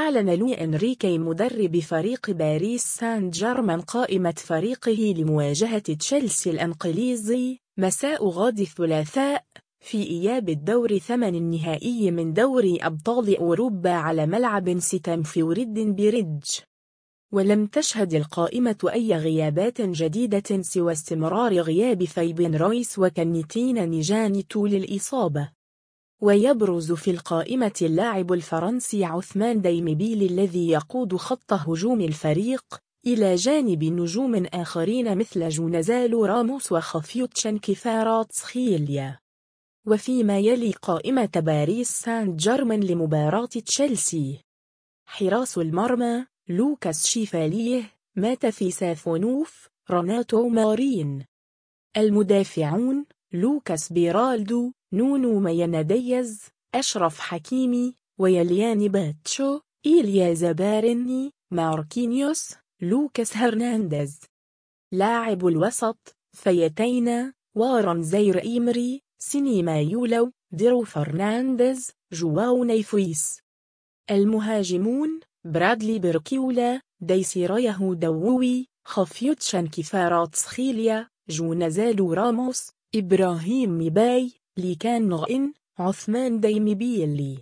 أعلن لوي إنريكي مدرب فريق باريس سان جيرمان قائمة فريقه لمواجهة تشيلسي الإنجليزي مساء غد الثلاثاء في إياب الدور 8 النهائي من دوري أبطال أوروبا على ملعب ستامفورد بريدج. ولم تشهد القائمة أي غيابات جديدة سوى استمرار غياب فايبين رويس وكنتين نيجاني طول الإصابة. ويبرز في القائمة اللاعب الفرنسي عثمان ديمبيلي الذي يقود خط هجوم الفريق إلى جانب نجوم آخرين مثل جونزالو راموس وخفيوتشن كفاراتسخيليا. وفيما يلي قائمة باريس سان جيرمان لمباراة تشيلسي: حراس المرمى لوكاس شيفاليه، ماتثي سافونوف، رناتو مارين. المدافعون لوكاس بيرالدو، نونو ميناديز، أشرف حكيمي، ويليان باتشو، إيليا زبارني، ماركينيوس، لوكاس هرنانديز. لاعب الوسط: فيتينا، وارن زير إيمري، سينيما يولو، ديرو فرنانديز، جواو نيفويس. المهاجمون: برادلي بيركيولا، ديسيريه دووي، خفيوتشن كفاراتسخيليا، جونزالو راموس، إبراهيم ميباي، ليكان نغئن، عثمان ديمبيلي.